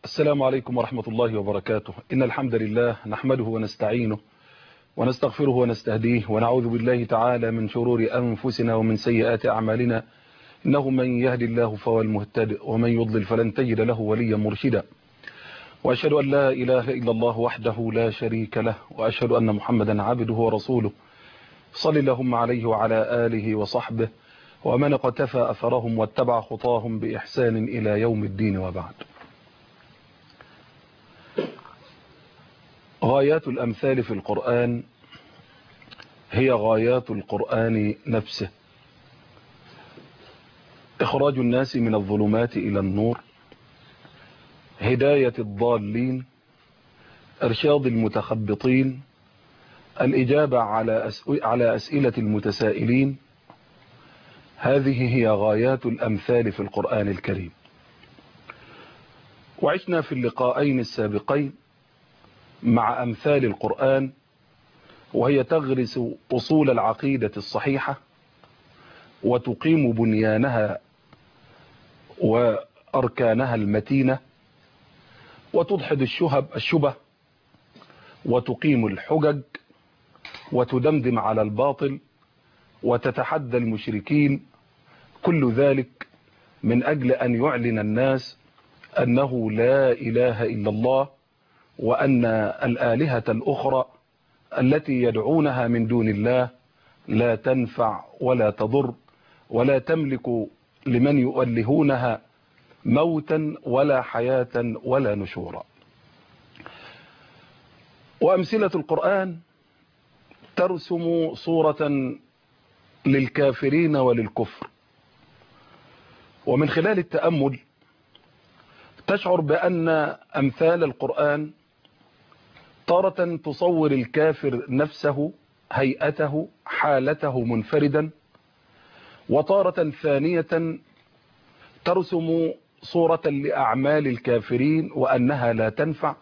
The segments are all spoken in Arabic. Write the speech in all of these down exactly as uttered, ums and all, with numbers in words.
السلام عليكم ورحمة الله وبركاته. إن الحمد لله نحمده ونستعينه ونستغفره ونستهديه ونعوذ بالله تعالى من شرور أنفسنا ومن سيئات أعمالنا، إنه من يهد الله فهو المهتد ومن يضلل فلن تجد له وليا مرشدا. وأشهد أن لا إله إلا الله وحده لا شريك له، وأشهد أن محمدا عبده ورسوله. صل اللهم عليه وعلى آله وصحبه ومن اقتفى أثرهم واتبع خطاهم بإحسان إلى يوم الدين، وبعد. غايات الأمثال في القرآن هي غايات القرآن نفسه: إخراج الناس من الظلمات إلى النور، هداية الضالين، إرشاد المتخبطين، الإجابة على على أسئلة المتسائلين. هذه هي غايات الأمثال في القرآن الكريم. وعشنا في اللقاءين السابقين مع أمثال القرآن، وهي تغرس أصول العقيدة الصحيحة وتقيم بنيانها وأركانها المتينة، وتدحض الشهب الشبه وتقيم الحجج وتدمدم على الباطل وتتحدى المشركين. كل ذلك من أجل أن يعلن الناس أنه لا إله إلا الله، وأن الآلهة الأخرى التي يدعونها من دون الله لا تنفع ولا تضر ولا تملك لمن يؤلهونها موتا ولا حياة ولا نشورا. وأمثلة القرآن ترسم صورة للكافرين وللكفر، ومن خلال التأمل تشعر بأن أمثال القرآن تارة تصور الكافر نفسه، هيئته، حالته منفردا، وتارة ثانية ترسم صورة لأعمال الكافرين وأنها لا تنفع،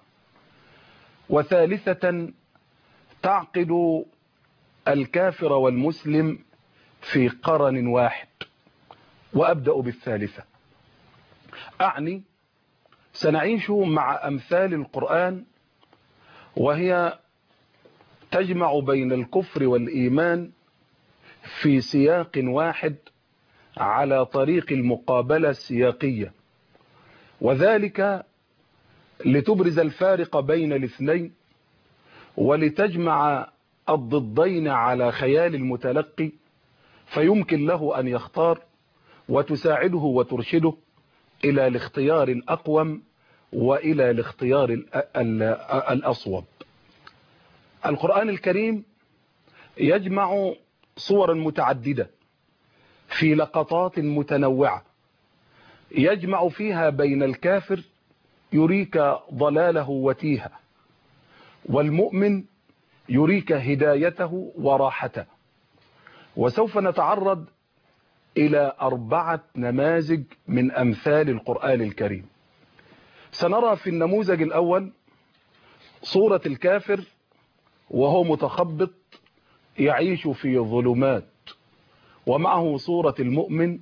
وثالثة تعقد الكافر والمسلم في قرن واحد. وأبدأ بالثالثة، أعني سنعيش مع أمثال القرآن وهي تجمع بين الكفر والإيمان في سياق واحد على طريق المقابلة السياقية، وذلك لتبرز الفارق بين الاثنين ولتجمع الضدين على خيال المتلقي فيمكن له أن يختار، وتساعده وترشده إلى الاختيار الأقوم وإلى الاختيار الأصوب. القرآن الكريم يجمع صورا متعددة في لقطات متنوعة، يجمع فيها بين الكافر يريك ضلاله وتيهه، والمؤمن يريك هدايته وراحته. وسوف نتعرض إلى أربعة نماذج من أمثال القرآن الكريم. سنرى في النموذج الأول صورة الكافر وهو متخبط يعيش في ظلمات، ومعه صورة المؤمن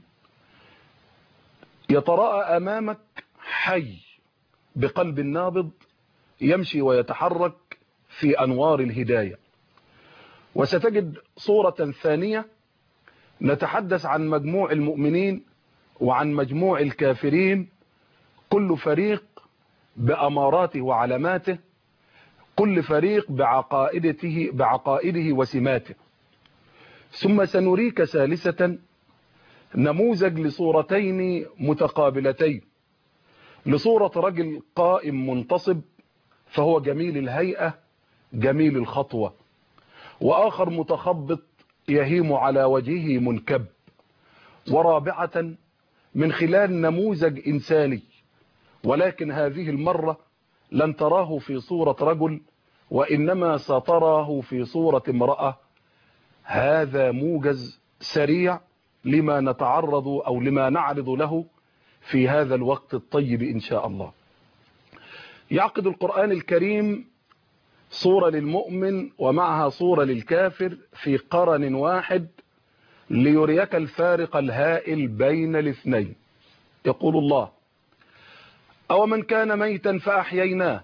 يتراءى أمامك حي بقلب نابض يمشي ويتحرك في أنوار الهداية. وستجد صورة ثانية نتحدث عن مجموع المؤمنين وعن مجموع الكافرين، كل فريق بأماراته وعلاماته، كل فريق بعقائدته بعقائده وسماته. ثم سنريك ثالثة نموذج لصورتين متقابلتين، لصورة رجل قائم منتصب فهو جميل الهيئة جميل الخطوة، وآخر متخبط يهيم على وجهه منكب. ورابعة من خلال نموذج إنساني، ولكن هذه المرة لن تراه في صورة رجل وإنما ستراه في صورة امرأة. هذا موجز سريع لما نتعرض أو لما نعرض له في هذا الوقت الطيب إن شاء الله. يعقد القرآن الكريم صورة للمؤمن ومعها صورة للكافر في قرن واحد ليريك الفارق الهائل بين الاثنين. يقول الله: أو من كان ميتا فأحييناه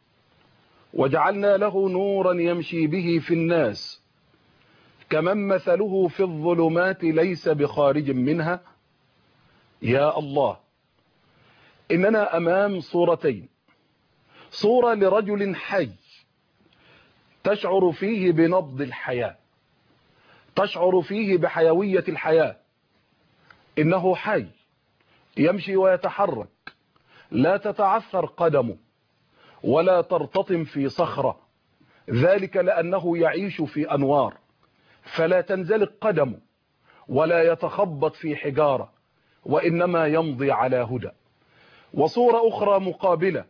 وجعلنا له نورا يمشي به في الناس كمن مثله في الظلمات ليس بخارج منها. يا الله، إننا أمام صورتين: صورة لرجل حي تشعر فيه بنبض الحياة، تشعر فيه بحيوية الحياة، إنه حي يمشي ويتحرك، لا تتعثر قدمه ولا ترتطم في صخرة، ذلك لأنه يعيش في أنوار فلا تنزلق قدمه ولا يتخبط في حجارة، وإنما يمضي على هدى. وصورة أخرى مقابلة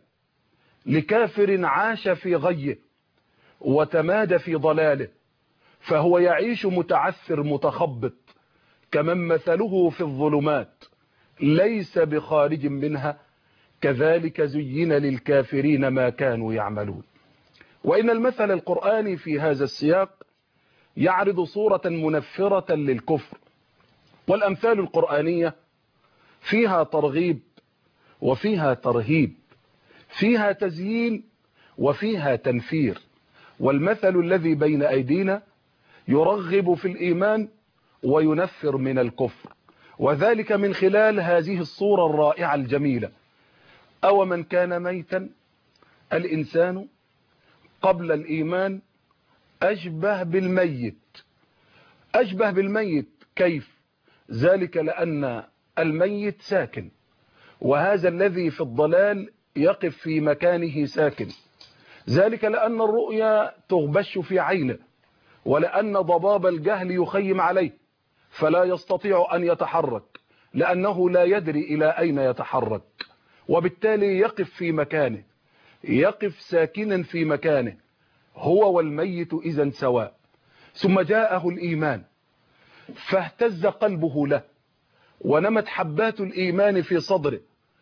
لكافر عاش في غيه وتمادى في ضلاله، فهو يعيش متعثر متخبط كمن مثله في الظلمات ليس بخارج منها، كذلك زين للكافرين ما كانوا يعملون. وإن المثل القرآني في هذا السياق يعرض صورة منفرة للكفر، والأمثال القرآنية فيها ترغيب وفيها ترهيب، فيها تزيين وفيها تنفير. والمثل الذي بين أيدينا يرغب في الإيمان وينفر من الكفر، وذلك من خلال هذه الصورة الرائعة الجميلة: أو من كان ميتا، الإنسان قبل الإيمان أشبه بالميت. أشبه بالميت كيف؟ ذلك لأن الميت ساكن، وهذا الذي في الضلال يقف في مكانه ساكن، ذلك لأن الرؤيا تغبش في عينه، ولأن ضباب الجهل يخيم عليه فلا يستطيع أن يتحرك لأنه لا يدري إلى أين يتحرك، وبالتالي يقف في مكانه، يقف ساكنا في مكانه، هو والميت إذن سواء. ثم جاءه الإيمان فاهتز قلبه له ونمت حبات الإيمان في صدره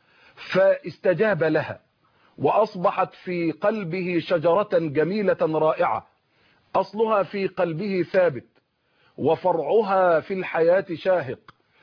فاستجاب لها، وأصبحت في قلبه شجرة جميلة رائعة أصلها في قلبه ثابت، وفرعها في الحياة شاهق،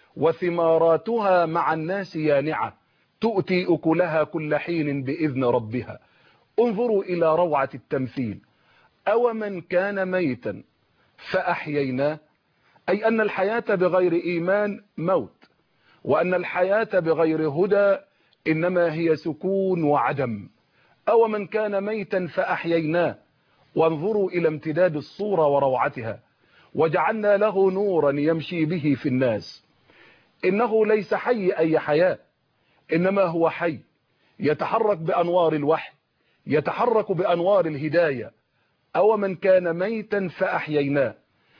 وثماراتها مع الناس يانعة، تؤتي أكلها كل حين بإذن ربها. انظروا إلى روعة التمثيل: أو من كان ميتا فأحييناه، أي أن الحياة بغير إيمان موت، وأن الحياة بغير هدى إنما هي سكون وعدم. أو من كان ميتا فأحييناه، وانظروا إلى امتداد الصورة وروعتها: وجعلنا له نورا يمشي به في الناس. إنه ليس حي أي حياة، إنما هو حي يتحرك بأنوار الوحي، يتحرك بأنوار الهداية. أو من كان ميتا فأحييناه.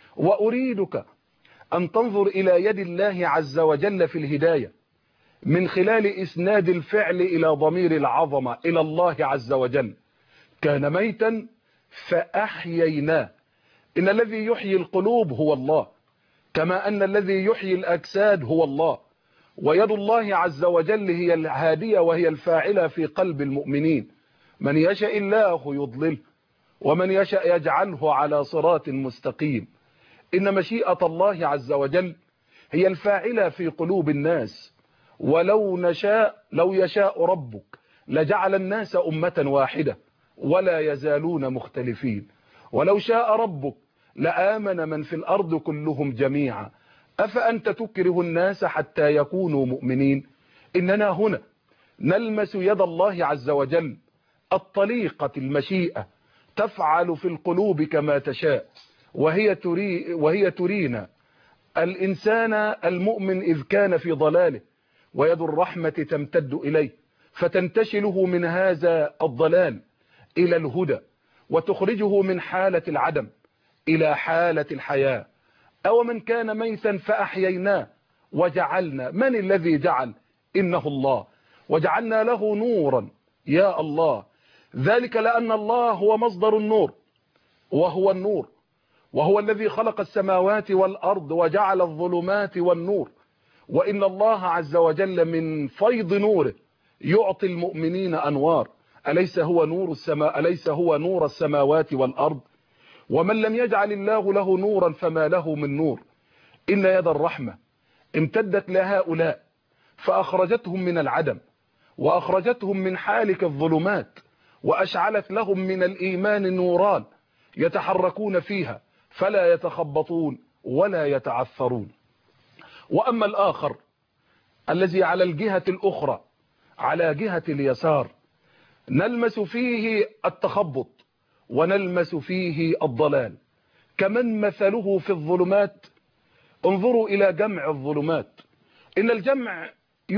وأريدك أن تنظر إلى يد الله عز وجل في الهداية من خلال إسناد الفعل إلى ضمير العظمة إلى الله عز وجل. كان ميتا فأحييناه، إن الذي يحيي القلوب هو الله، كما أن الذي يحيي الأجساد هو الله. ويد الله عز وجل هي الهادية وهي الفاعلة في قلب المؤمنين، من يشاء الله يضلله ومن يشاء يجعله على صراط مستقيم. إن مشيئة الله عز وجل هي الفاعلة في قلوب الناس. ولو نشاء لو يشاء ربك لجعل الناس أمة واحدة ولا يزالون مختلفين. ولو شاء ربك لآمن من في الأرض كلهم جميعا، أفأنت تكره الناس حتى يكونوا مؤمنين. إننا هنا نلمس يد الله عز وجل الطليقة المشيئة تفعل في القلوب كما تشاء، وهي تري وهي ترينا الإنسان المؤمن إذ كان في ضلاله، ويد الرحمة تمتد إليه فتنتشله من هذا الضلال إلى الهدى، وتخرجه من حالة العدم إلى حالة الحياة. أو من كان ميتا فأحييناه وجعلنا، من الذي جعل؟ إنه الله. وجعلنا له نورا، يا الله، ذلك لأن الله هو مصدر النور وهو النور، وهو الذي خلق السماوات والأرض وجعل الظلمات والنور. وإن الله عز وجل من فيض نوره يعطي المؤمنين أنوار. أليس هو نور السماء أليس هو نور السماوات والأرض؟ ومن لم يجعل الله له نورا فما له من نور. إن يد الرحمة امتدت لهؤلاء فأخرجتهم من العدم وأخرجتهم من حالك الظلمات وأشعلت لهم من الإيمان نوران يتحركون فيها فلا يتخبطون ولا يتعثرون. وأما الآخر الذي على الجهة الأخرى على جهة اليسار نلمس فيه التخبط ونلمس فيه الضلال كمن مثله في الظلمات. انظروا إلى جمع الظلمات، إن الجمع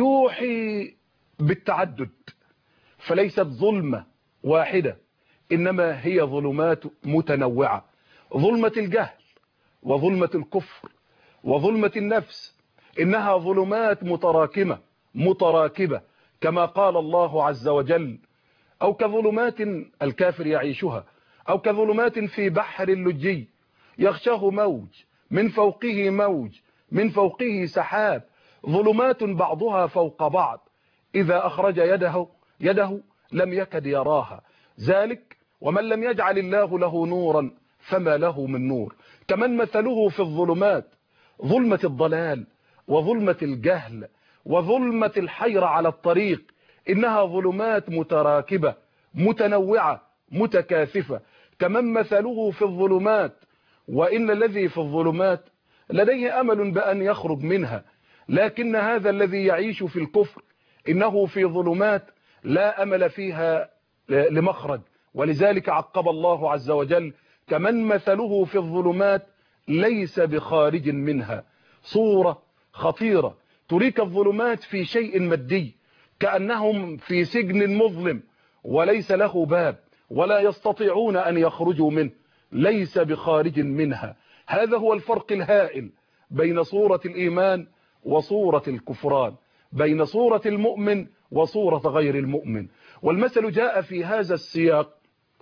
يوحي بالتعدد، فليست ظلمة واحدة إنما هي ظلمات متنوعة، ظلمة الجهل وظلمة الكفر وظلمة النفس، إنها ظلمات متراكمة متراكبة كما قال الله عز وجل: أو كظلمات الكافر يعيشها أو كظلمات في بحر اللجي يغشاه موج من فوقه موج من فوقه سحاب ظلمات بعضها فوق بعض إذا أخرج يده يده لم يكد يراها، ذلك ومن لم يجعل الله له نورا فما له من نور. كمن مثله في الظلمات ظلمة الضلال وظلمة الجهل وظلمة الحيرة على الطريق، إنها ظلمات متراكبة متنوعة متكاثفة. كمن مثله في الظلمات وإن الذي في الظلمات لديه أمل بأن يخرج منها، لكن هذا الذي يعيش في الكفر إنه في ظلمات لا أمل فيها لمخرج، ولذلك عقب الله عز وجل: كمن مثله في الظلمات ليس بخارج منها. صورة خطيرة تريك الظلمات في شيء مادي كأنهم في سجن مظلم وليس له باب ولا يستطيعون أن يخرجوا منه، ليس بخارج منها. هذا هو الفرق الهائل بين صورة الإيمان وصورة الكفران، بين صورة المؤمن وصورة غير المؤمن. والمثل جاء في هذا السياق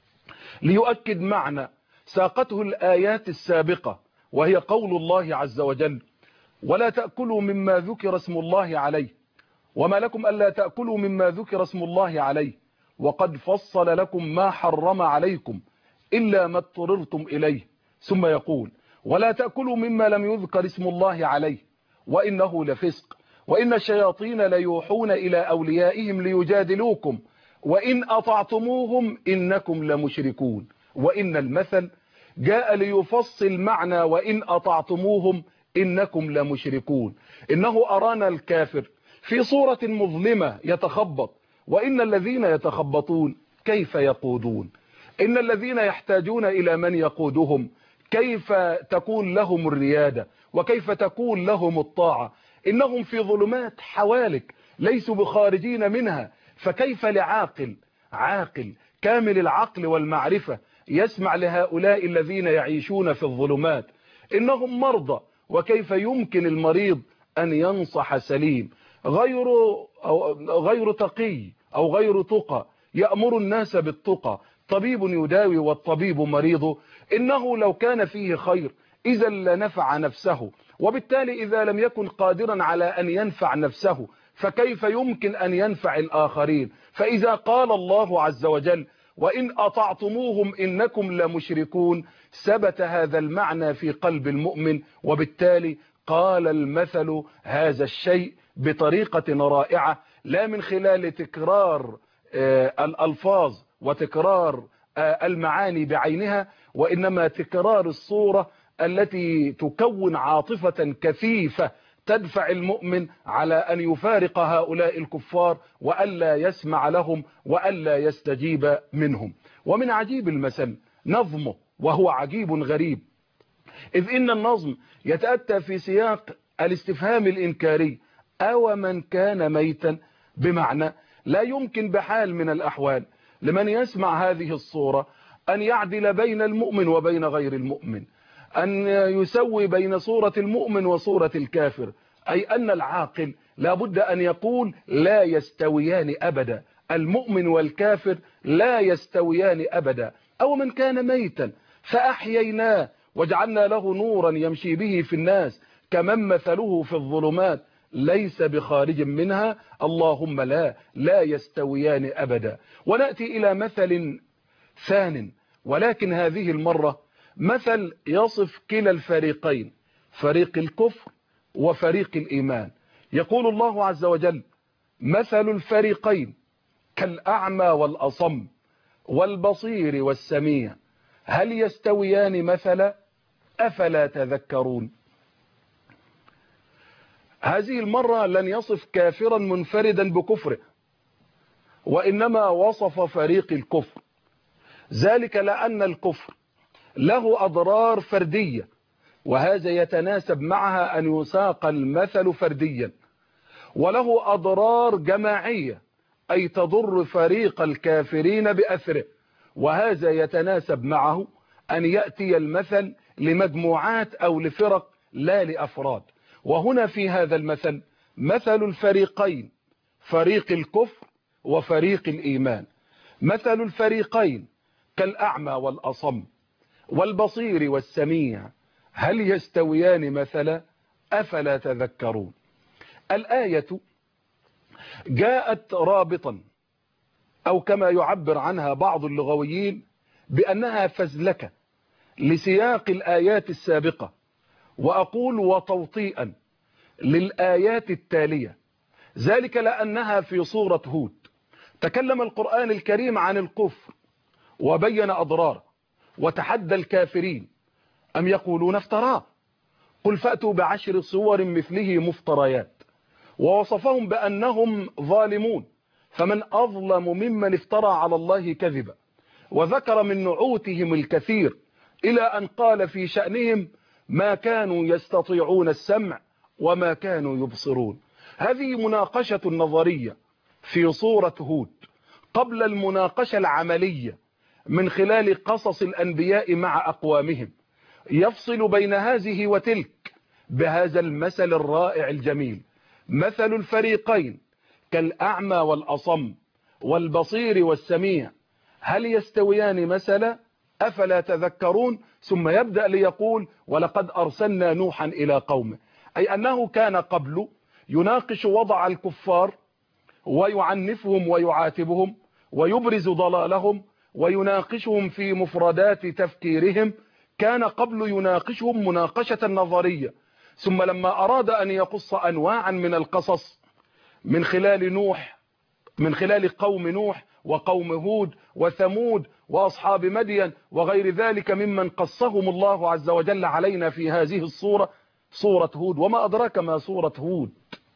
ليؤكد معنى ساقته الآيات السابقة، وهي قول الله عز وجل: ولا تأكلوا مما ذكر اسم الله عليه وما لكم ألا تأكلوا مما ذكر اسم الله عليه وقد فصل لكم ما حرم عليكم إلا ما اضطررتم إليه. ثم يقول: ولا تأكلوا مما لم يذكر اسم الله عليه وإنه لفسق وإن الشياطين ليوحون إلى أوليائهم ليجادلوكم وإن أطعتموهم إنكم لمشركون. وإن المثل جاء ليفصل معنى وإن أطعتموهم إنكم لمشركون. إنه أرانا الكافر في صورة مظلمة يتخبط، وإن الذين يتخبطون كيف يقودون، إن الذين يحتاجون إلى من يقودهم كيف تكون لهم الريادة وكيف تكون لهم الطاعة. إنهم في ظلمات حوالك ليسوا بخارجين منها، فكيف لعاقل عاقل كامل العقل والمعرفة يسمع لهؤلاء الذين يعيشون في الظلمات؟ إنهم مرضى، وكيف يمكن المريض أن ينصح سليم غير أو غير تقي أو غير تقى يأمر الناس بالتقى؟ طبيب يداوي والطبيب مريض، إنه لو كان فيه خير إذا لنفع نفسه، وبالتالي إذا لم يكن قادرا على أن ينفع نفسه فكيف يمكن أن ينفع الآخرين؟ فإذا قال الله عز وجل: وإن أطعتموهم إنكم لمشركون، ثبت هذا المعنى في قلب المؤمن، وبالتالي قال المثل هذا الشيء بطريقة رائعة، لا من خلال تكرار الألفاظ وتكرار المعاني بعينها، وإنما تكرار الصورة التي تكون عاطفة كثيفة تدفع المؤمن على أن يفارق هؤلاء الكفار وألا يسمع لهم وألا يستجيب منهم. ومن عجيب المثل نظمه، وهو عجيب غريب، إذ إن النظم يتأتى في سياق الاستفهام الإنكاري: أو من كان ميتا، بمعنى لا يمكن بحال من الأحوال لمن يسمع هذه الصورة أن يعدل بين المؤمن وبين غير المؤمن، أن يسوي بين صورة المؤمن وصورة الكافر، أي أن العاقل لابد أن يقول لا يستويان أبدا، المؤمن والكافر لا يستويان أبدا. أو من كان ميتا فأحييناه وجعلنا له نورا يمشي به في الناس كمن مثله في الظلمات ليس بخارج منها، اللهم لا لا يستويان أبدا. ونأتي إلى مثل ثان، ولكن هذه المرة مثل يصف كلا الفريقين، فريق الكفر وفريق الإيمان. يقول الله عز وجل: مثل الفريقين كالأعمى والأصم والبصير والسميع هل يستويان مثلا أفلا تذكرون. هذه المرة لن يصف كافرا منفردا بكفره، وإنما وصف فريق الكفر، ذلك لأن الكفر له أضرار فردية، وهذا يتناسب معها أن يساق المثل فرديا، وله أضرار جماعية أي تضر فريق الكافرين بأثره، وهذا يتناسب معه أن يأتي المثل لمجموعات أو لفرق لا لأفراد. وهنا في هذا المثل مثل الفريقين فريق الكفر وفريق الإيمان. مثل الفريقين كالأعمى والأصم والبصير والسميع هل يستويان مثلا أفلا تذكرون. الآية جاءت رابطا، أو كما يعبر عنها بعض اللغويين بأنها فزلكة لسياق الآيات السابقة، وأقول وتوطيئا للآيات التالية، ذلك لأنها في سورة هود تكلم القرآن الكريم عن الكفر وبين أضراره وتحدى الكافرين أم يقولون افتراه قل فأتوا بعشر صور مثله مفتريات، ووصفهم بأنهم ظالمون فمن أظلم ممن افترى على الله كذبا، وذكر من نعوتهم الكثير إلى أن قال في شأنهم ما كانوا يستطيعون السمع وما كانوا يبصرون. هذه مناقشة نظرية في سورة هود قبل المناقشة العملية من خلال قصص الأنبياء مع أقوامهم، يفصل بين هذه وتلك بهذا المثل الرائع الجميل. مثل الفريقين كالأعمى والأصم والبصير والسميع هل يستويان مثلا أفلا تذكرون. ثم يبدأ ليقول ولقد أرسلنا نوحا إلى قومه، أي أنه كان قبل يناقش وضع الكفار ويعنفهم ويعاتبهم ويبرز ضلالهم ويناقشهم في مفردات تفكيرهم، كان قبل يناقشهم مناقشة نظرية، ثم لما أراد أن يقص أنواعا من القصص من خلال نوح من خلال قوم نوح وقوم هود وثمود وأصحاب مدين وغير ذلك ممن قصهم الله عز وجل علينا في هذه الصورة، صورة هود. وما أدراك ما صورة هود؟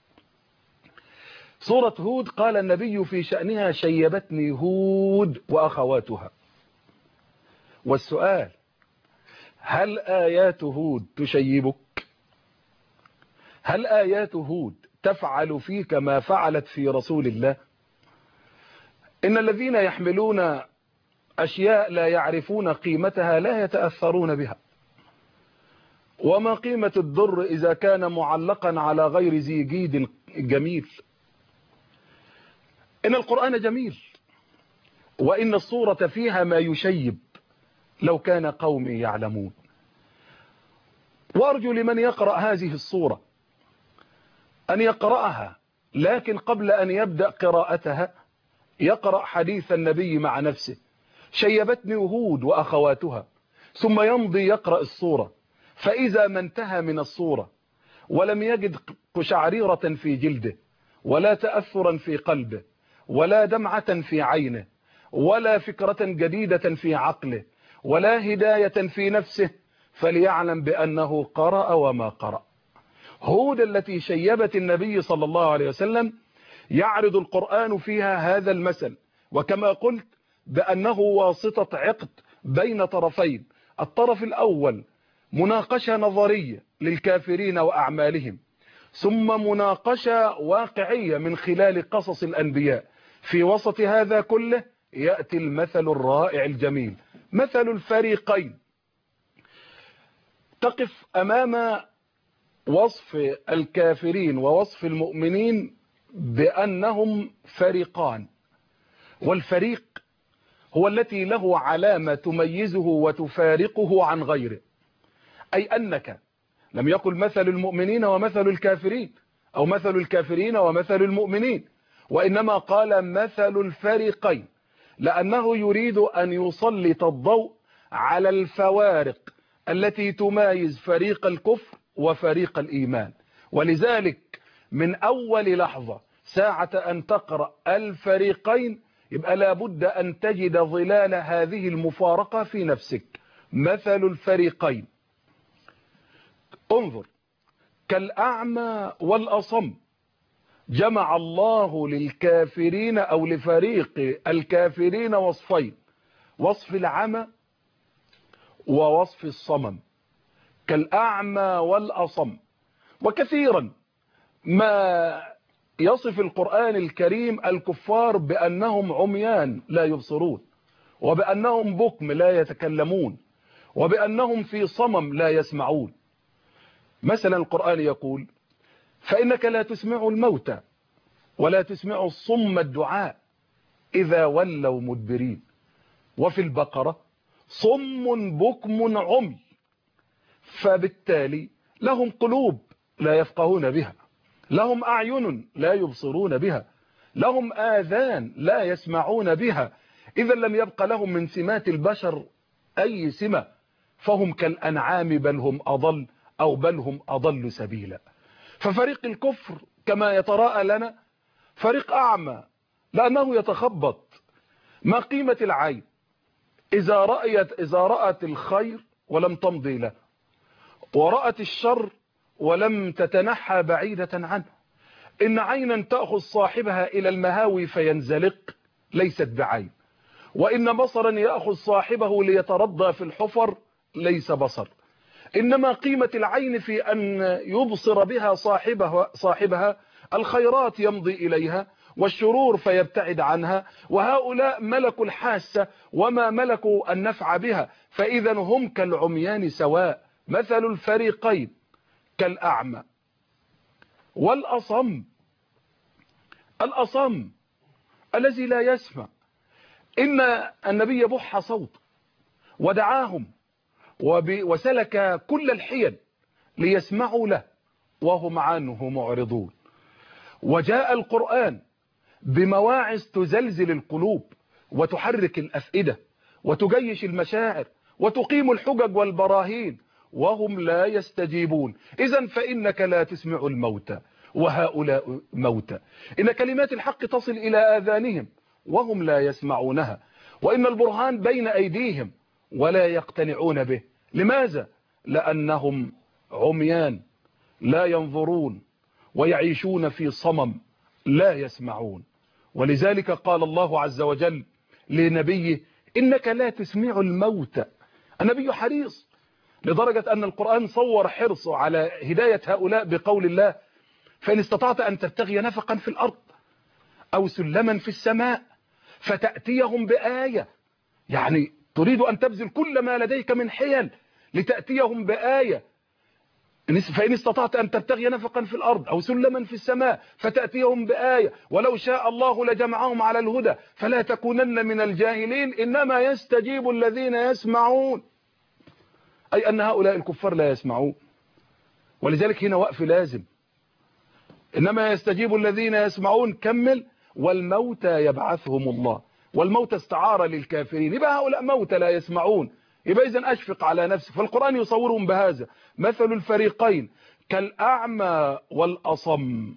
صورة هود قال النبي في شأنها شيبتني هود وأخواتها. والسؤال هل آيات هود تشيبك؟ هل آيات هود تفعل فيك ما فعلت في رسول الله؟ إن الذين يحملون أشياء لا يعرفون قيمتها لا يتأثرون بها. وما قيمة الضر إذا كان معلقا على غير ذي جيد جميل؟ إن القرآن جميل، وإن الصورة فيها ما يشيب لو كان قومي يعلمون. وأرجو لمن يقرأ هذه الصورة أن يقرأها، لكن قبل أن يبدأ قراءتها يقرأ حديث النبي مع نفسه شيبتني هود وأخواتها، ثم يمضي يقرأ الصورة، فإذا ما انتهى من الصورة ولم يجد قشعريرة في جلده ولا تأثرا في قلبه ولا دمعة في عينه ولا فكرة جديدة في عقله ولا هداية في نفسه، فليعلم بأنه قرأ وما قرأ. هود التي شيبت النبي صلى الله عليه وسلم يعرض القرآن فيها هذا المثل، وكما قلت بأنه واسطة عقد بين طرفين. الطرف الأول مناقشة نظرية للكافرين وأعمالهم، ثم مناقشة واقعية من خلال قصص الأنبياء. في وسط هذا كله يأتي المثل الرائع الجميل، مثل الفريقين. تقف أمام وصف الكافرين ووصف المؤمنين بأنهم فريقان، والفريق هو التي له علامة تميزه وتفارقه عن غيره، أي أنك لم يقل مثل المؤمنين ومثل الكافرين أو مثل الكافرين ومثل المؤمنين، وإنما قال مثل الفريقين، لأنه يريد أن يسلط الضوء على الفوارق التي تميز فريق الكفر وفريق الإيمان. ولذلك من أول لحظة ساعة أن تقرأ الفريقين يبقى لابد أن تجد ظلال هذه المفارقة في نفسك. مثل الفريقين، انظر، كالأعمى والأصم جمع الله للكافرين أو لفريق الكافرين وصفين، وصف العمى ووصف الصمم. كالأعمى والأصم. وكثيرا ما يصف القرآن الكريم الكفار بأنهم عميان لا يبصرون، وبأنهم بكم لا يتكلمون، وبأنهم في صمم لا يسمعون. مثلا القرآن يقول: فإنك لا تسمع الموتى ولا تسمع الصم الدعاء إذا ولوا مدبرين. وفي البقرة: صم بكم عمي. فبالتالي لهم قلوب لا يفقهون بها، لهم أعين لا يبصرون بها، لهم آذان لا يسمعون بها. إذا لم يبق لهم من سمات البشر أي سمة، فهم كالأنعام بل هم أضل، أو بل هم أضل سبيلا. ففريق الكفر كما يتراءى لنا فريق أعمى لأنه يتخبط. ما قيمة العين إذا رأيت إذا رأت الخير ولم تمضي له، ورأت الشر ولم تتنحى بعيدة عنه؟ إن عينا تأخذ صاحبها إلى المهاوي فينزلق ليست بعين، وإن بصرا يأخذ صاحبه ليترضى في الحفر ليس بصر. إنما قيمة العين في أن يبصر بها صاحبها, صاحبها الخيرات يمضي إليها، والشرور فيبتعد عنها. وهؤلاء ملكوا الحاسة وما ملكوا النفع بها، فإذا هم كالعميان سواء. مثل الفريقين كالأعمى والأصم. الأصم الذي لا يسمع. إن النبي بح صوت ودعاهم وسلك كل الحيل ليسمعوا له وهم عنه معرضون. وجاء القرآن بمواعظ تزلزل القلوب وتحرك الأفئدة وتجيش المشاعر وتقيم الحجج والبراهين وهم لا يستجيبون. إذن فإنك لا تسمع الموتى وهؤلاء موتى. إن كلمات الحق تصل إلى آذانهم وهم لا يسمعونها، وإن البرهان بين أيديهم ولا يقتنعون به. لماذا؟ لأنهم عميان لا ينظرون ويعيشون في صمم لا يسمعون. ولذلك قال الله عز وجل لنبيه: إنك لا تسمع الموتى. النبي حريص لدرجة أن القرآن صور حرصه على هداية هؤلاء بقول الله: فإن استطعت أن تبتغي نفقا في الأرض أو سلما في السماء فتأتيهم بآية. يعني تريد أن تبذل كل ما لديك من حيل لتأتيهم بآية. فإن استطعت أن تبتغي نفقا في الأرض أو سلما في السماء فتأتيهم بآية ولو شاء الله لجمعهم على الهدى فلا تكونن من الجاهلين إنما يستجيب الذين يسمعون. أي أن هؤلاء الكفار لا يسمعون، ولذلك هنا وقف لازم. إنما يستجيب الذين يسمعون. كمل: والموتى يبعثهم الله. والموتى استعارة للكافرين، يبقى هؤلاء موتى لا يسمعون، يبقى إذن أشفق على نفسك. فالقرآن يصورهم بهذا: مثل الفريقين كالأعمى والأصم.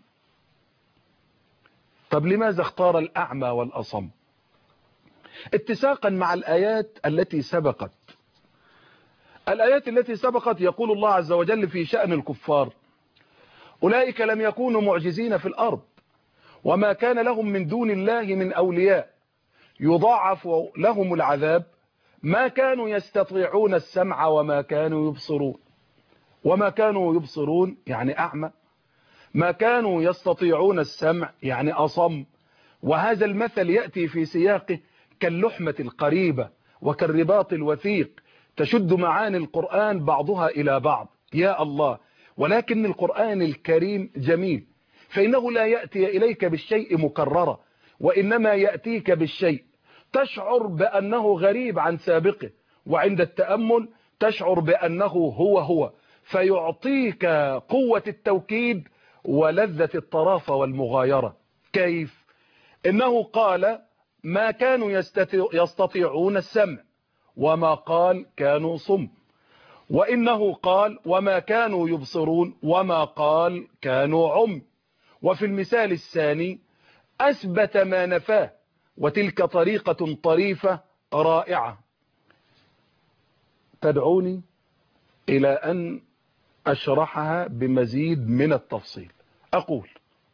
طب لماذا اختار الأعمى والأصم؟ اتساقا مع الآيات التي سبقت. الآيات التي سبقت يقول الله عز وجل في شأن الكفار: أولئك لم يكونوا معجزين في الأرض وما كان لهم من دون الله من أولياء يضاعف لهم العذاب ما كانوا يستطيعون السمع وما كانوا يبصرون. وما كانوا يبصرون يعني أعمى، ما كانوا يستطيعون السمع يعني أصم. وهذا المثل يأتي في سياقه كاللحمة القريبة وكالرباط الوثيق، تشد معاني القرآن بعضها إلى بعض. يا الله! ولكن القرآن الكريم جميل، فإنه لا يأتي إليك بالشيء مكررا، وإنما يأتيك بالشيء تشعر بأنه غريب عن سابقه، وعند التأمل تشعر بأنه هو هو، فيعطيك قوة التوكيد ولذة الطرافة والمغايرة. كيف؟ إنه قال: ما كانوا يستطيعون السمع، وما قال كانوا صم. وإنه قال: وما كانوا يبصرون، وما قال كانوا عم. وفي المثال الثاني أثبت ما نفاه، وتلك طريقة طريفة رائعة تدعوني إلى أن أشرحها بمزيد من التفصيل. أقول: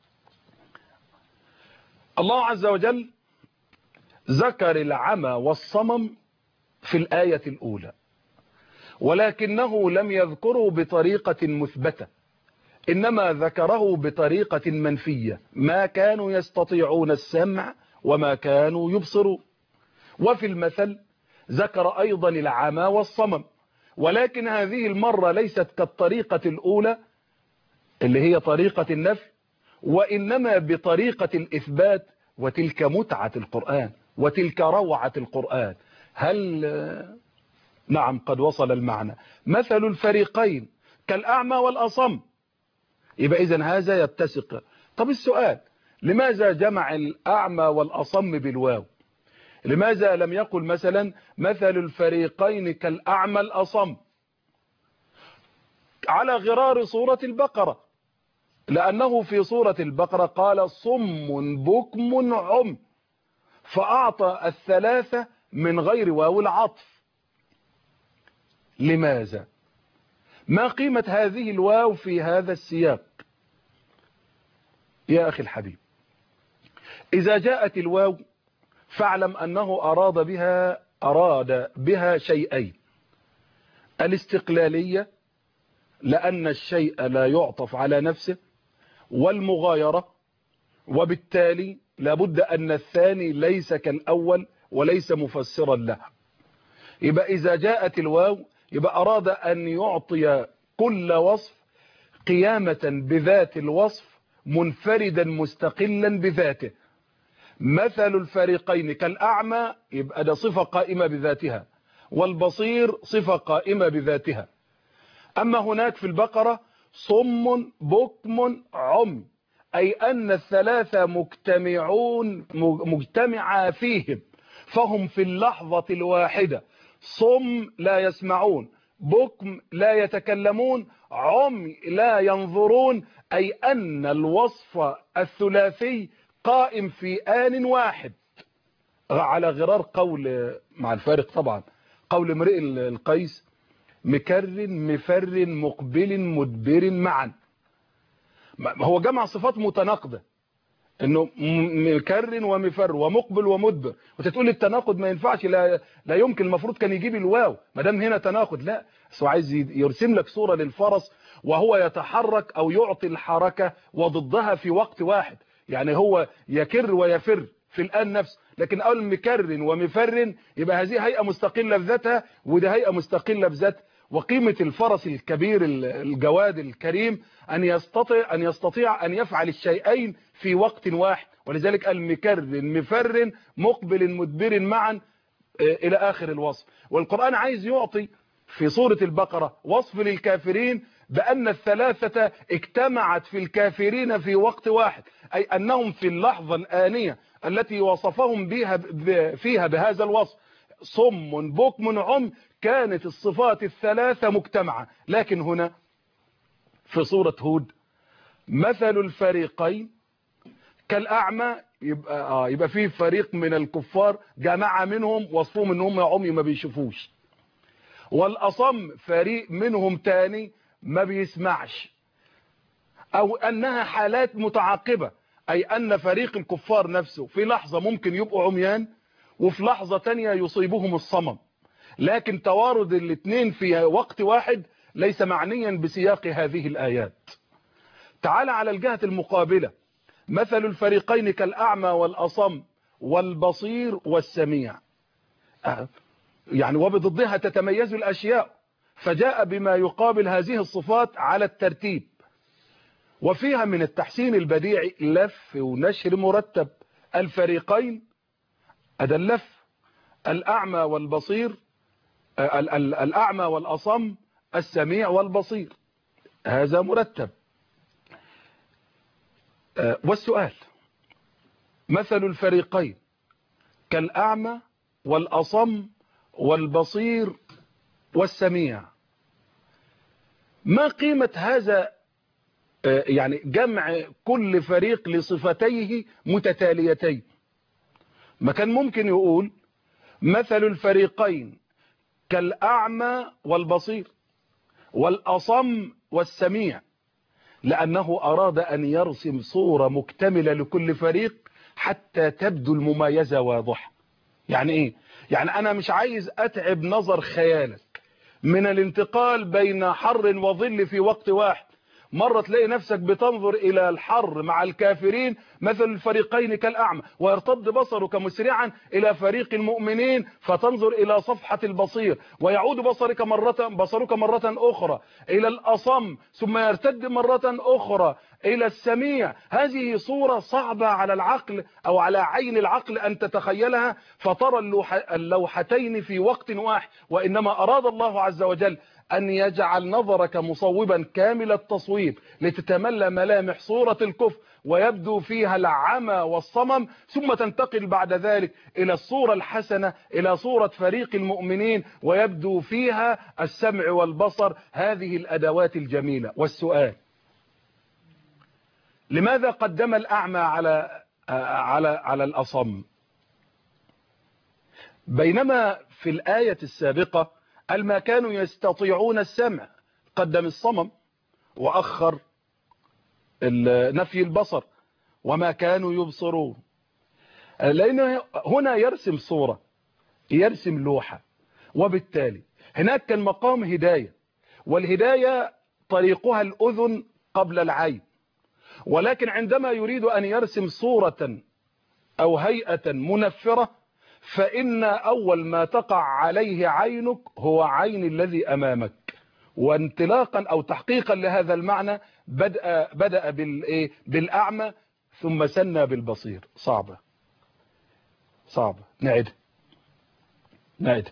الله عز وجل ذكر العمى والصمم في الآية الأولى، ولكنه لم يذكره بطريقة مثبتة، إنما ذكره بطريقة منفية: ما كانوا يستطيعون السمع وما كانوا يبصرون. وفي المثل ذكر أيضا العمى والصمم، ولكن هذه المرة ليست كالطريقة الأولى اللي هي طريقة النفي، وإنما بطريقة الإثبات، وتلك متعة القرآن وتلك روعة القرآن. هل نعم قد وصل المعنى؟ مثل الفريقين كالأعمى والأصم. يبقى إذن هذا يتسق. طب السؤال: لماذا جمع الأعمى والأصم بالواو؟ لماذا لم يقل مثلا مثل الفريقين كالأعمى الأصم على غرار سورة البقرة؟ لأنه في سورة البقرة قال صم بكم عم، فأعطى الثلاثة من غير واو العطف. لماذا؟ ما قيمة هذه الواو في هذا السياق؟ يا أخي الحبيب، إذا جاءت الواو فاعلم أنه أراد بها أراد بها شيئين: الاستقلالية، لأن الشيء لا يعطف على نفسه، والمغايرة، وبالتالي لابد أن الثاني ليس كالأول وليس مفسرا له. يبقى إذا جاءت الواو يبقى أراد أن يعطي كل وصف قيامة بذات الوصف منفردا مستقلا بذاته. مثل الفريقين كالأعمى يبقى ده صفة قائمة بذاتها، والبصير صفة قائمة بذاتها. أما هناك في البقرة صم بكم عم، أي أن الثلاثة مجتمعون مجتمعا فيهم، فهم في اللحظة الواحدة صم لا يسمعون، بكم لا يتكلمون، عمي لا ينظرون، أي أن الوصف الثلاثي قائم في آن واحد، على غرار قول مع الفارق طبعا قول امرئ القيس: مكر مفر مقبل مدبر معا. هو جمع صفات متناقضة، انه مكر ومفر ومقبل ومدبر، وتتقول التناقض ما ينفعش، لا لا يمكن، المفروض كان يجيب الواو ما دام هنا تناقض. لا، بس هو عايز يرسم لك صورة للفرس وهو يتحرك او يعطي الحركة وضدها في وقت واحد، يعني هو يكر ويفر في الآن نفسه، لكن اول مكر ومفر يبقى هذه هيئة مستقلة بذاتها وده هيئة مستقلة بذاتها. وقيمة الفرس الكبير الجواد الكريم أن يستطيع أن يستطيع أن يفعل الشيئين في وقت واحد، ولذلك قال مكر مفر مقبل مدبر معا إلى آخر الوصف. والقرآن عايز يعطي في سورة البقرة وصف للكافرين بأن الثلاثة اجتمعت في الكافرين في وقت واحد، أي أنهم في اللحظة الآنية التي وصفهم بها فيها بهذا الوصف صم بكم عم، كانت الصفات الثلاثة مجتمعة. لكن هنا في سورة هود مثل الفريقين كالأعمى، يبقى, آه يبقى فيه فريق من الكفار جماعة منهم وصفهم انهم عمي ما بيشوفوش، والأصم فريق منهم تاني ما بيسمعش، أو أنها حالات متعاقبة، أي أن فريق الكفار نفسه في لحظة ممكن يبقوا عميان وفي لحظة تانية يصيبهم الصمم، لكن توارد الاثنين في وقت واحد ليس معنيا بسياق هذه الآيات. تعال على الجهة المقابلة: مثل الفريقين كالأعمى والأصم والبصير والسميع، يعني وبضدها تتميز الأشياء، فجاء بما يقابل هذه الصفات على الترتيب، وفيها من التحسين البديعي لف ونشر مرتب. الفريقين أدى اللف، الأعمى والبصير، الأعمى والأصم، السميع والبصير، هذا مرتب. والسؤال: مثل الفريقين كالأعمى والأصم والبصير والسميع، ما قيمة هذا يعني جمع كل فريق لصفتيه متتاليتين. ما كان ممكن يقول مثل الفريقين كالأعمى والبصير والأصم والسميع، لأنه أراد أن يرسم صورة مكتملة لكل فريق حتى تبدو المميزة واضحة. يعني إيه؟ يعني أنا مش عايز أتعب نظر خيالك من الانتقال بين حر وظل في وقت واحد. مرة تلاقي نفسك بتنظر إلى الحر مع الكافرين مثل الفريقين كالأعمى، ويرتد بصرك مسرعا إلى فريق المؤمنين فتنظر إلى صفحة البصير، ويعود بصرك مرة بصرك مرة أخرى إلى الأصم، ثم يرتد مرة أخرى إلى السميع. هذه صورة صعبة على العقل أو على عين العقل أن تتخيلها فترى اللوحتين في وقت واحد، وإنما أراد الله عز وجل أن يجعل نظرك مصوبا كامل التصويب لتتملى ملامح صورة الكفر ويبدو فيها العمى والصمم، ثم تنتقل بعد ذلك إلى الصورة الحسنة، إلى صورة فريق المؤمنين ويبدو فيها السمع والبصر، هذه الأدوات الجميلة. والسؤال: لماذا قدم الأعمى على على على الأصم، بينما في الآية السابقة ما كانوا يستطيعون السمع قدم الصمم وأخر نفي البصر وما كانوا يبصرون؟ لأنه هنا يرسم صورة، يرسم لوحة، وبالتالي هناك كان مقام هداية، والهداية طريقها الأذن قبل العين، ولكن عندما يريد أن يرسم صورة أو هيئة منفرة فإن أول ما تقع عليه عينك هو عين الذي أمامك. وانطلاقا أو تحقيقا لهذا المعنى بدأ, بدأ بالإيه؟ بالأعمى ثم سنى بالبصير. صعبة صعبة. نعد نعد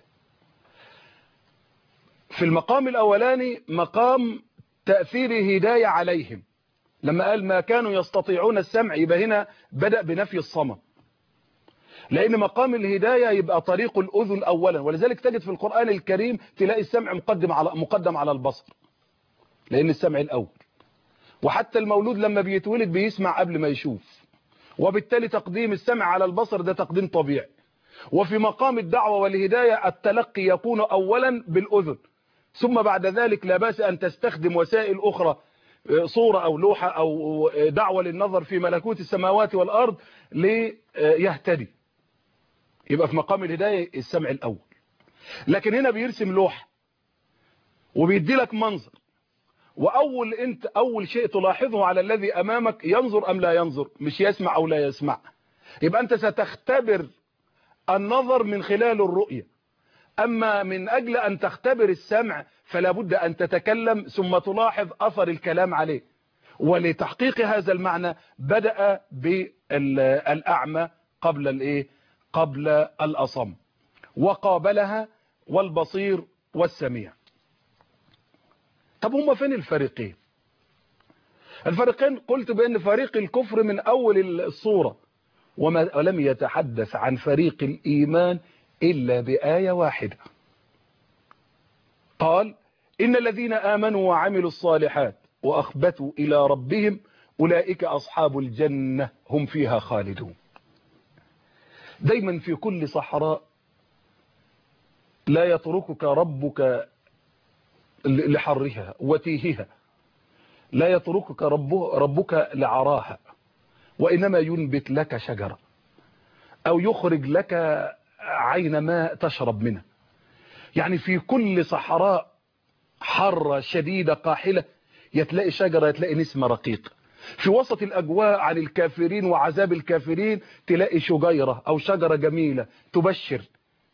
في المقام الأولاني مقام تأثير هداية عليهم، لما قال ما كانوا يستطيعون السمع، يبقى هنا بدأ بنفي الصمم، لأن مقام الهداية يبقى طريق الأذن أولا، ولذلك تجد في القرآن الكريم تلاقي السمع مقدم على مقدم على البصر، لأن السمع الأول. وحتى المولود لما بيتولد بيسمع قبل ما يشوف، وبالتالي تقديم السمع على البصر ده تقديم طبيعي. وفي مقام الدعوة والهداية التلقي يكون أولا بالأذن، ثم بعد ذلك لا بأس أن تستخدم وسائل أخرى، صورة أو لوحة أو دعوة للنظر في ملكوت السماوات والأرض ليهتدي. يبقى في مقام الهداية السمع الأول، لكن هنا بيرسم لوحة وبيدي لك منظر، وأول أنت أول شيء تلاحظه على الذي أمامك ينظر أم لا ينظر، مش يسمع أو لا يسمع. يبقى أنت ستختبر النظر من خلال الرؤية، أما من أجل أن تختبر السمع فلا بد أن تتكلم ثم تلاحظ أثر الكلام عليه. ولتحقيق هذا المعنى بدأ بالأعمى قبل الإيه؟ قبل الأصم، وقابلها والبصير والسميع. طب هم فين الفريقين؟ الفريقين قلت بأن فريق الكفر من أول الصورة، ولم يتحدث عن فريق الإيمان إلا بآية واحدة. قال إن الذين آمنوا وعملوا الصالحات وأخبتوا إلى ربهم أولئك أصحاب الجنة هم فيها خالدون. دايما في كل صحراء لا يتركك ربك لحرها وتيهها، لا يتركك ربه ربك لعراها، وإنما ينبت لك شجرة أو يخرج لك عين ماء تشرب منه. يعني في كل صحراء حرة شديدة قاحلة يتلاقي شجرة، يتلاقي نسمة رقيقة. في وسط الأجواء عن الكافرين وعذاب الكافرين تلاقي شجيرة أو شجرة جميلة تبشر.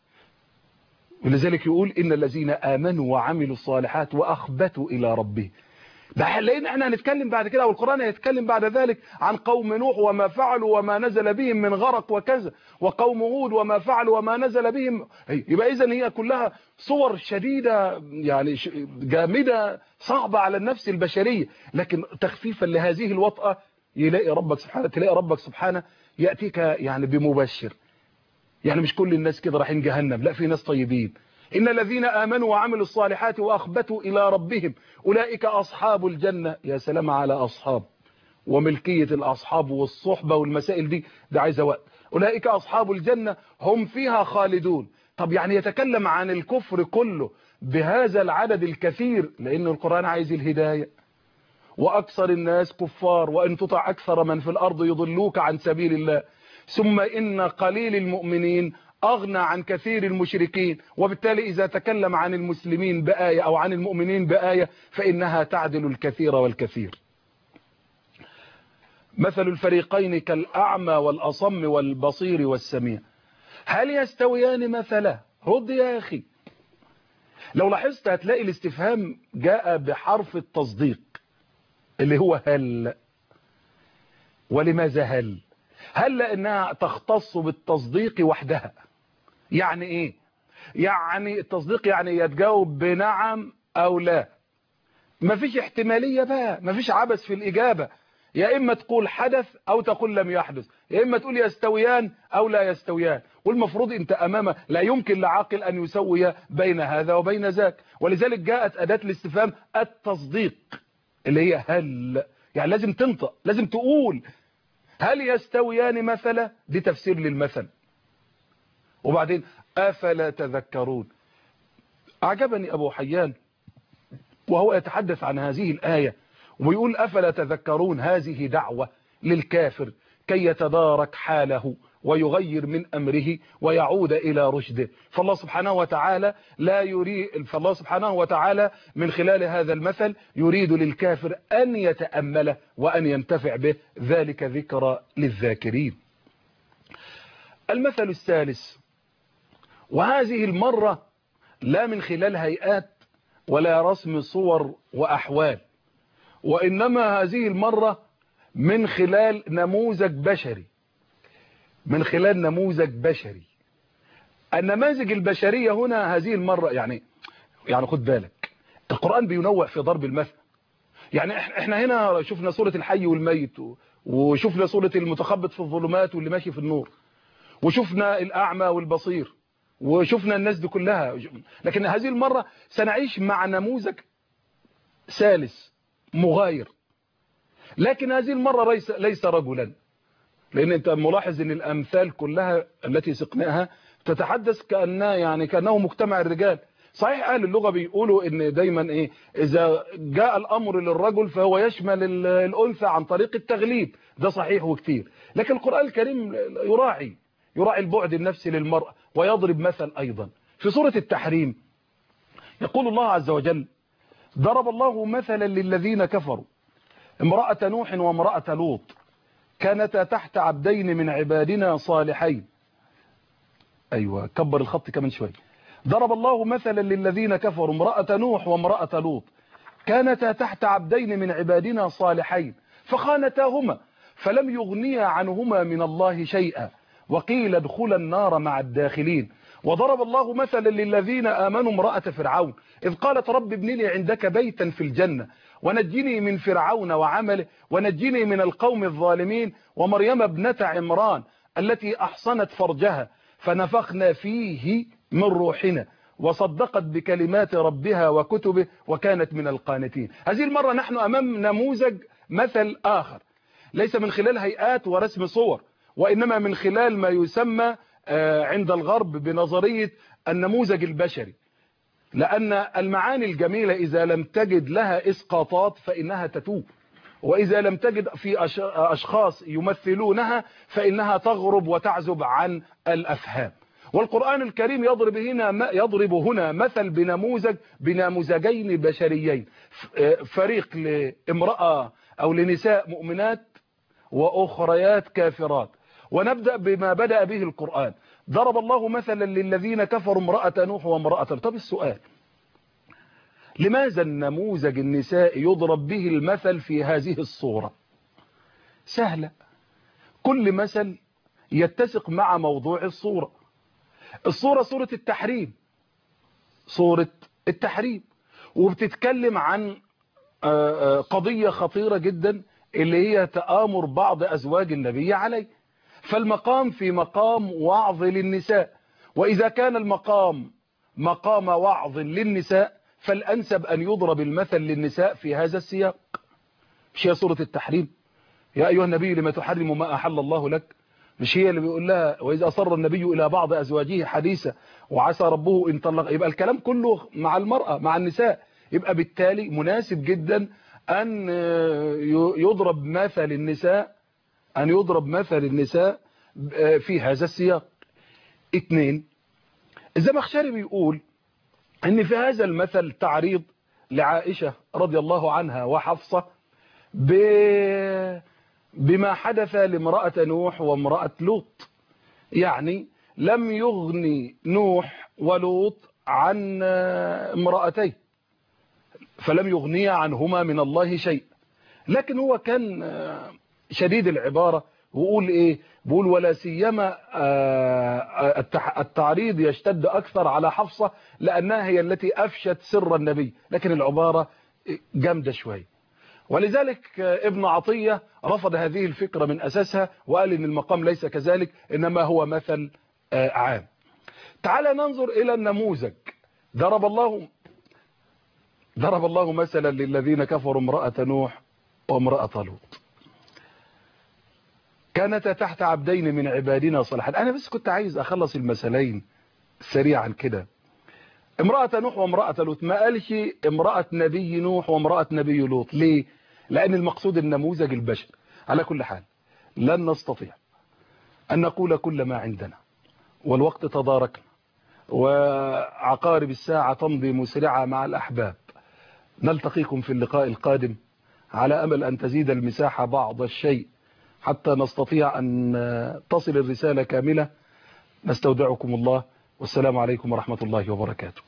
ولذلك يقول إن الذين آمنوا وعملوا الصالحات وأخبتوا إلى ربهم. ده لأن احنا هنتكلم بعد كده، والقرآن هيتكلم بعد ذلك عن قوم نوح وما فعلوا وما نزل بهم من غرق وكذا، وقوم هود وما فعلوا وما نزل بهم. يبقى إذن هي كلها صور شديدة يعني جامدة صعبة على النفس البشرية، لكن تخفيفا لهذه الوطأة يلاقي ربك سبحانه تلاقي ربك سبحانه يأتيك يعني بمبشر. يعني مش كل الناس كده رايحين جهنم، لا، في ناس طيبين، إن الذين آمنوا وعملوا الصالحات وأخبتوا إلى ربهم أولئك أصحاب الجنة. يا سلام على أصحاب وملكية الأصحاب والصحبة والمسائل دي، ده عايزة وقت. أولئك أصحاب الجنة هم فيها خالدون. طب يعني يتكلم عن الكفر كله بهذا العدد الكثير، لأن القرآن عايز الهداية. وأكثر الناس كفار، وإن تطع أكثر من في الأرض يضلوك عن سبيل الله، ثم إن قليل المؤمنين أغنى عن كثير المشركين. وبالتالي إذا تكلم عن المسلمين بآية أو عن المؤمنين بآية فإنها تعدل الكثير والكثير. مثل الفريقين كالأعمى والأصم والبصير والسميع هل يستويان مثلا؟ رد يا أخي. لو لاحظت هتلاقي الاستفهام جاء بحرف التصديق اللي هو هل. ولماذا هل؟ هل لأنها تختص بالتصديق وحدها. يعني إيه؟ يعني التصديق يعني يتجاوب بنعم أو لا، مفيش احتمالية بقى، مفيش عبث في الإجابة. يا إما تقول حدث أو تقول لم يحدث، يا إما تقول يستويان أو لا يستويان. والمفروض أنت أمامه لا يمكن لعاقل أن يسوي بين هذا وبين ذاك. ولذلك جاءت أداة الاستفهام التصديق اللي هي هل. يعني لازم تنطق، لازم تقول هل يستويان مثلا، دي تفسير للمثل. وبعدين أفلا تذكرون. أعجبني أبو حيان وهو يتحدث عن هذه الآية ويقول أفلا تذكرون، هذه دعوة للكافر كي يتدارك حاله ويغير من أمره ويعود إلى رشده. فالله سبحانه وتعالى لا يريد، فالله سبحانه وتعالى من خلال هذا المثل يريد للكافر أن يتأمله وأن ينتفع به، ذلك ذكرى للذاكرين. المثل الثالث، وهذه المرة لا من خلال هيئات ولا رسم صور وأحوال، وإنما هذه المرة من خلال نموذج بشري. من خلال نموذج بشري. النماذج البشرية هنا هذه المرة يعني يعني خد بالك القرآن بينوع في ضرب المثل. يعني احنا هنا شفنا سورة الحي والميت، وشفنا سورة المتخبط في الظلمات واللي ماشي في النور، وشفنا الأعمى والبصير، وشفنا الناس دي كلها. لكن هذه المرة سنعيش مع نموذج ثالث مغاير، لكن هذه المرة ليس ليس رجلا، لأن أنت ملاحظ أن الأمثال كلها التي سقناها تتحدث كأنها يعني كأنه مجتمع الرجال. صحيح أهل اللغة بيقولوا أن دايما إيه، إذا جاء الأمر للرجل فهو يشمل الأنثى عن طريق التغليب، ده صحيح وكتير. لكن القرآن الكريم يراعي يراعي البعد النفسي للمرأة ويضرب مثل أيضا. في سورة التحريم يقول الله عز وجل: ضرب الله مثلا للذين كفروا امرأة نوح وامرأة لوط كانتا تحت عبدين من عبادنا صالحين. أيوة كبر الخط كمان شوي. ضرب الله مثلا للذين كفروا امرأة نوح وامرأة لوط كانتا تحت عبدين من عبادنا صالحين فخانتاهما فلم يغنيا عنهما من الله شيئا وقيل ادخلا النار مع الداخلين. وضرب الله مثلا للذين آمنوا امرأة فرعون إذ قالت رب ابن لي عندك بيتا في الجنة ونجني من فرعون وعمله ونجني من القوم الظالمين ومريم ابنة عمران التي أحصنت فرجها فنفخنا فيه من روحنا وصدقت بكلمات ربها وكتبه وكانت من القانتين. هذه المرة نحن أمام نموذج مثل آخر، ليس من خلال هيئات ورسم صور، وإنما من خلال ما يسمى عند الغرب بنظرية النموذج البشري. لأن المعاني الجميلة إذا لم تجد لها إسقاطات فإنها تتوب، وإذا لم تجد في أشخاص يمثلونها فإنها تغرب وتعزب عن الأفهام. والقرآن الكريم يضرب هنا يضرب هنا مثل بنموذج بنموذجين بشريين، فريق لامرأة أو لنساء مؤمنات وأخريات كافرات. ونبدأ بما بدأ به القرآن: ضرب الله مثلا للذين كفروا امرأة نوح وامرأة. طب السؤال: لماذا النموذج النسائي يضرب به المثل في هذه الصورة؟ سهلة، كل مثل يتسق مع موضوع الصورة. الصورة سورة التحريم، سورة التحريم، وبتتكلم عن قضية خطيرة جدا اللي هي تآمر بعض أزواج النبي عليه. فالمقام في مقام وعظ للنساء، وإذا كان المقام مقام وعظ للنساء فالأنسب أن يضرب المثل للنساء في هذا السياق. مش هي سورة التحريم؟ يا أيها النبي لما تحرم ما أحل الله لك؟ مش هي اللي بيقول لها وإذا أصر النبي إلى بعض أزواجه حديثا وعسى ربه إن طلق؟ يبقى الكلام كله مع المرأة مع النساء، يبقى بالتالي مناسب جدا أن يضرب مثل النساء أن يضرب مثل النساء في هذا السياق. اثنين، الزمخشري بيقول ان في هذا المثل تعريض لعائشة رضي الله عنها وحفصة بما حدث لامرأة نوح وامرأة لوط. يعني لم يغني نوح ولوط عن امرأتين، فلم يغني عنهما من الله شيء، لكن هو كان شديد العبارة وقول ايه، بقول ولا سيما التعريض يشتد اكثر على حفصة لانها هي التي افشت سر النبي، لكن العبارة جامدة شوية. ولذلك ابن عطية رفض هذه الفكرة من اساسها وقال ان المقام ليس كذلك، انما هو مثل عام. تعال ننظر الى النموذج. ضرب الله ضرب الله مثلا للذين كفروا امرأة نوح وامرأة لوط كانتا تحت عبدين من عبادنا صالحين. انا بس كنت عايز اخلص المثلين سريعا كده. امرأة نوح وامرأة لوط، ما قالش امرأة نبي نوح وامرأة نبي لوط. ليه؟ لان المقصود النموذج البشري. على كل حال لن نستطيع ان نقول كل ما عندنا، والوقت تداركنا وعقارب الساعة تمضي مسرعة مع الأحباب. نلتقيكم في اللقاء القادم على أمل أن تزيد المساحة بعض الشيء حتى نستطيع أن تصل الرسالة كاملة. نستودعكم الله والسلام عليكم ورحمة الله وبركاته.